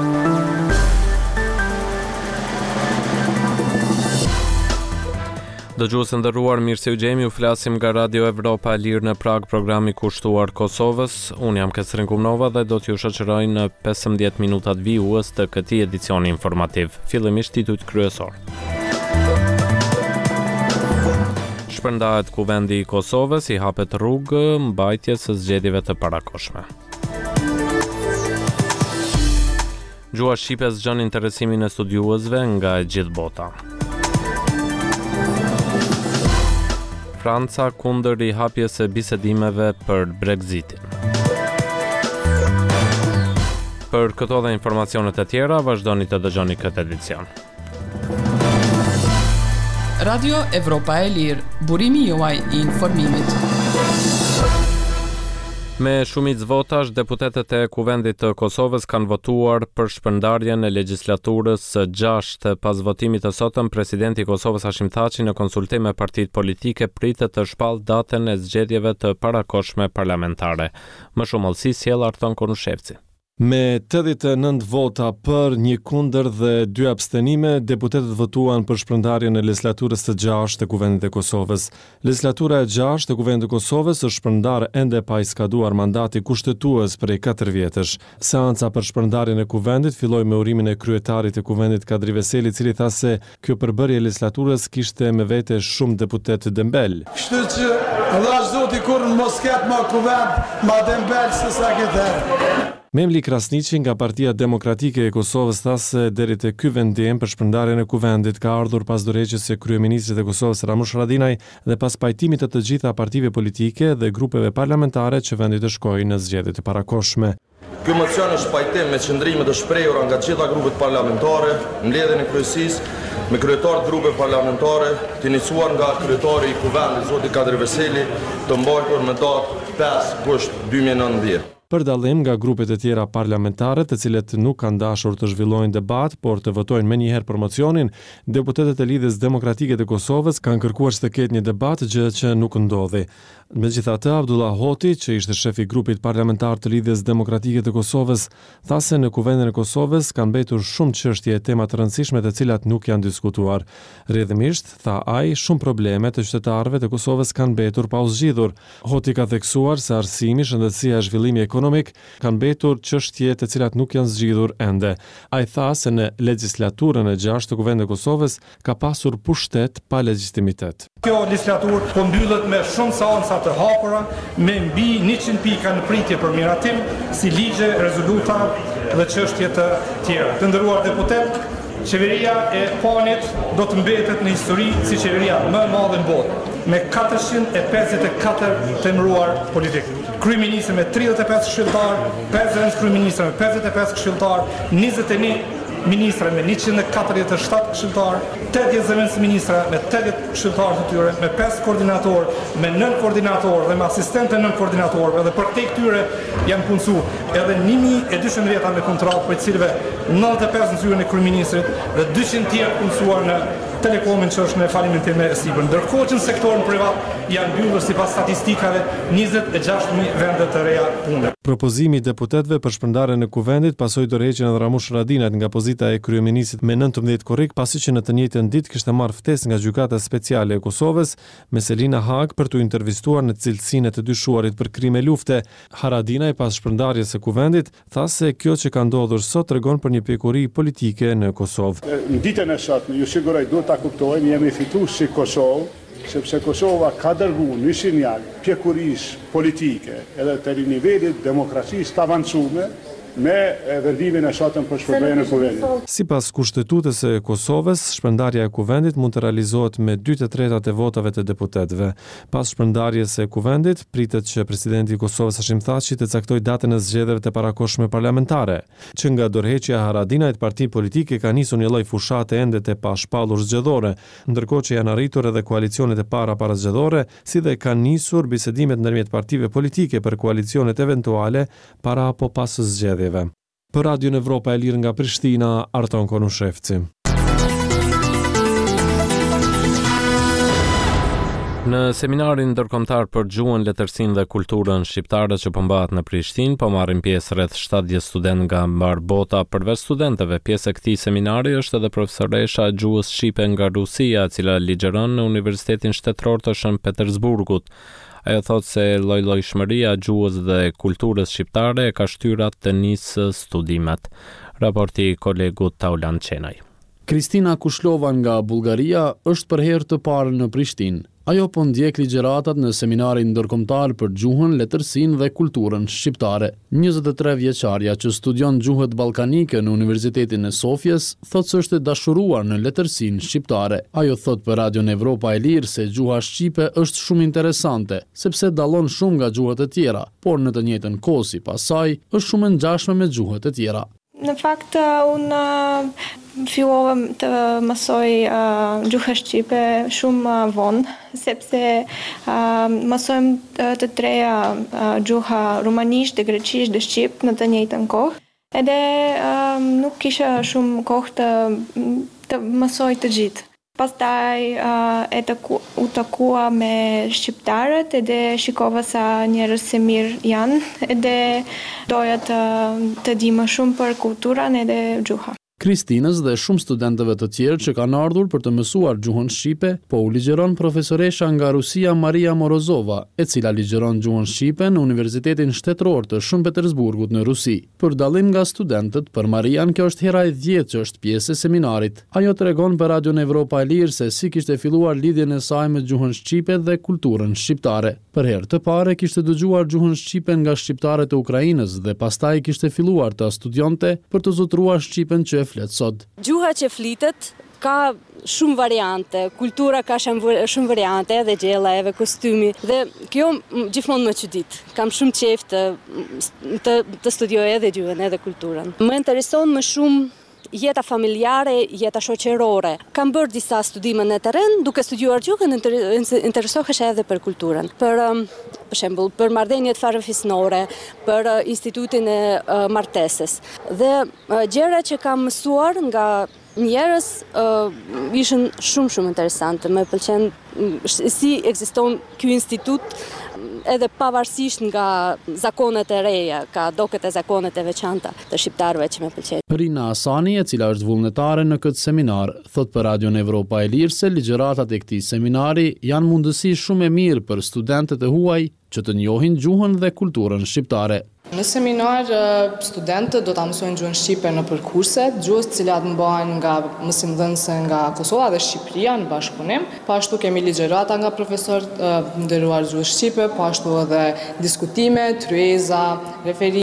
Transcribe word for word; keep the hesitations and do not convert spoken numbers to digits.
Dëgjuesë nderuar, mirë se u gjemi, u flasim nga Radio Evropa e Lirë në Prag, programi kushtuar Kosovës. Unë jam Kesrin Kumnova dhe do t'ju shoqëroj në pesëmbëdhjetë minutat vijues të këtij edicioni informativ. Fillimisht titujt kryesor. Shpërndahet kuvendi i Kosovës, i hapet rrugë mbajtjes së zgjedhjeve të parakohshme. Gjua shqipe zgjon interesimin e studiuesve nga e gjithë bota. Franca kundër i hapjes së bisedimeve për Brexitin. Për këto dhe informacionet e tjera, vazhdoni të dëgjoni këtë edicion. Radio Evropa e Lirë, burimi juaj i informimit. Me shumicë votash, deputetët e Kuvendit të Kosovës kanë votuar për shpërndarjen e legjislaturës së gjashtë. Pas votimit të sotëm, presidenti i Kosovës Hashim Thaçi në konsultim me partitë politike pritet të shpallë datën e zgjedhjeve të parakohshme parlamentare. Më shumë hollësi sjell Arton Konushevci. Me tetëdhjetë e nëntë vota për, një kundër dhe dy abstenime, deputetët votuan për shpërndarjen e legjislaturës së gjashtë të Kuvendit të Kosovës. Legjislatura e gjashtë të Kuvendit të Kosovës është shpërndar ende pa i skaduar mandati kushtetues prej katër vjetësh. Seanca për shpërndarjen e Kuvendit filloi me urimin e kryetarit të Kuvendit Kadri Veseli, i cili tha se kjo përbërje e legjislaturës kishte me vete shumë deputet dembel. Kështu që Allah Zoti kur mos ket më kuvend, ma dembel se sa këtë. Memli Krasniqi nga Partia Demokratike e Kosovës tha se deri te ky vendim për shpërndarjen e kuvendit ka ardhur pas dorëheqjes së kryeministrit të Kosovës Ramush Haradinaj dhe pas pajtimit të të gjitha partive politike dhe grupeve parlamentare që vendi të shkojë në zgjedhjet e parakohshme. Ky mocion është pajtim me qëndrime të shprehura nga të gjitha grupet parlamentare, mbledhjen e kryesisë me kryetar të grupeve parlamentare, të iniciuar nga kryetari i kuvendit zoti Kadri Veseli, të mbajtur më datë pesë gusht dy mijë e nëntëdhjetë. Për dallim nga grupet e tjera parlamentare, të cilët nuk kanë dashur të zhvillojnë debat, por të votojnë menjëherë për mocionin, deputetët e Lidhjes Demokratike të Kosovës kanë kërkuar të ketë një debat, gjë që nuk ndodhi. Megjithatë, Abdullah Hoti, që ishte shefi i grupit parlamentar të Lidhjes Demokratike të Kosovës, tha se në Kuvendin e Kosovës kanë mbetur shumë çështje e tema të rëndësishme të cilat nuk janë diskutuar. Rrjedhimisht, tha ai, shumë probleme të qytetarëve të Kosovës kanë mbetur pa u zgjidhur. Hoti ka theksuar se arsimi, shëndetësia e zhvillimi ekonomik kanë mbetur çështje të cilat nuk janë zgjidhur ende. Ai tha se në legjislaturën e gjashtë të Kuvendit të Kosovës ka pasur pushtet pa legjitimitet. Kjo legjislaturë po mbyllet me shumë seanca të hapura, me mbi njëqind pika në pritje për miratim, si ligje, rezoluta dhe çështje të tjera. Të nderuar deputet, qeveria e Panit do të mbetet në histori si qeveria më e madhe në botë, me katërqind e pesëdhjetë e katër të emëruar politik. Kryeministri me tridhjetë e pesë këshilltar, pesë kryeministra me pesëdhjetë e pesë këshilltar, njëzet e një ministra me njëqind e katërdhjetë e shtatë këshilltar, tetëdhjetë zëvendës ministra me tetëdhjetë këshilltar të tyre, me pesë koordinator, me nëntë koordinator dhe me asistentë nëntë koordinator, edhe për te këtyre janë punësu edhe një mijë e dyqind vjeta me kontratë, për cilëve nëntëdhjetë e pesë në zyrën e kryeministrit dhe dyqind tjerë punësuar në Telekomin që është në falimentim e sipër. Ndërkohë që në sektorin privat janë mbyllur sipas statistikave njëzet e gjashtë mijë vende të reja pune. Propozimi i deputetëve për shpërndarjen e kuvendit pasoi dorëheqjen e Ramush Haradinajt nga pozita e kryeministit me nëntëmbëdhjetë korrik, pasi që në të njëjtën ditë kishte marrë ftesë nga Gjykata Speciale e Kosovës me Selina Hag për t'u intervistuar në cilësinë e të dyshuarit për krime lufte. Haradinaj pas shpërndarjes së kuvendit tha se kjo që ka ndodhur sot tregon për një pjekuri politike në Kosovë. Në ditën e sotme ju siguroj duhet ta kuptojmë, jemi fituar si Kosovë, sepse Kosova ka dërguar një sinjal pjekurisë politike edhe të nivelit demokracisë të avancuar me vendimin e sotëm për shpërndarjen e kuvendit. Sipas kushtetutës së Kosovës, shpërndarja e kuvendit mund të realizohet me dy të tretat e votave të deputetëve. Pas shpërndarjes së kuvendit, pritet që presidenti i Kosovës Hashim Thaçi të caktojë datën e zgjedhjeve të parakohshme parlamentare. Që nga dorëheqja e Haradinajt, partitë politike ka nisur një lloj fushate ende të pashpallur zgjedhore, ndërkohë që janë arritur edhe koalicionet e para parazgjedhore, si dhe kanë nisur bisedimet ndërmjet partive politike për koalicionet eventuale para apo pas zgjedhjeve. Për Radion Evropa e Lirë nga Prishtina, Arton Konushevci. Në seminarin ndërkombëtar për gjuhën, letërsinë dhe kulturën shqiptare që po mbahet në Prishtinë, po marrin pjesë rreth shtatëdhjetë studentë nga mbar bota. Përveç studentëve, pjesë e këtij seminari është edhe profesoresha e gjuhës shqipe nga Rusia, e cila ligjeron në Universitetin Shtetëror të Shën Petersburgut. Ajo thotë se lloj-llojshmëria e gjuhës dhe kulturës shqiptare e ka shtyr atë të nisë studimet. Raporti i kolegut Taulan Qenaj. Kristina Kushlova nga Bullgaria është për herë të parë në Prishtinë. Ajo po ndjek ligjëratat në seminarin ndërkombëtar për gjuhën, letërsinë dhe kulturën shqiptare. njëzet e tre vjeçarja që studion gjuhët ballkanike në Universitetin e Sofjes thotë se është e dashuruar në letërsinë shqiptare. Ajo thotë për Radion Evropa e Lirë se gjuha shqipe është shumë interesante, sepse dallon shumë nga gjuhët e tjera, por në të njëjtën kohë sipas saj është shumë e ngjashme me gjuhët e tjera. Në fakt, unë fillova të mësoj uh, gjuhën shqipe shumë uh, vonë, sepse uh, mësojmë të, të treja uh, gjuha rumanisht, dhe greqisht dhe shqip në të njëjtën kohë. Edhe uh, nuk kisha shumë kohë të, të mësoj të gjithë. Pastaj uh, e të ku, u takua me shqiptarët edhe shikova sa njerëz se mirë janë edhe doja të, të di më shumë për kulturën edhe gjuha. Kristinës dhe shumë studentëve të tjerë që kanë ardhur për të mësuar gjuhën shqipe, po u ligjeron profesoresha nga Rusia Maria Morozova, e cila ligjeron gjuhën shqipe në Universitetin Shtetëror të Shën Petersburgut në Rusi. Për dallim nga studentët, për Marian kjo është hera e dhjetë që është pjesë e seminarit. Ajo tregon për Radion Evropa e Lirë se si kishte filluar lidhjen e saj me gjuhën shqipe dhe kulturën shqiptare. Për herë të parë kishte dëgjuar gjuhën shqipe nga shqiptarët e Ukrainës dhe pastaj kishte filluar të studionte për të zotruar shqipen që e flet sot. Gjuha që flitet ka shumë variante, kultura ka shumë variante, edhe gjella, edhe kostymi, dhe kjo gjithmonë më çudit. Kam shumë qejf të, të, të studioj edhe gjuhën, edhe kulturën. Më intereson më shumë jeta familjare, jeta shoqërore. Kam bërë disa studime në terren, duke studiuar gjuhën, interesohesha edhe për kulturën. Për, për shembull, për marrëdhëniet farefisnore, për institutin e martesës. Dhe gjëra që kam mësuar nga njerëz uh, ishin shumë shumë interesante. Më pëlqen si ekziston ky institut edhe pavarësisht nga zakonet e reja, ka doket e zakonet e veçanta të shqiptarëve që më pëlqejnë. Rina Asani, e cila është vullnetare në këtë seminar, thot për Radion Evropa e Lirë se ligjëratat e këtij seminari janë mundësi shumë e mirë për studentët e huaj që të njohin gjuhën dhe kulturën shqiptare. Në seminar, studentët do ta mësojnë gjuhën shqipe në përkurset, gjuhës të cilat mbahen nga mësimdhënëse nga Kosova dhe Shqipëria në bashkëpunim. Po ashtu kemi ligjërata nga profesorët nderuar gjuhës shqipe, po ashtu edhe diskutime, tryeza, referi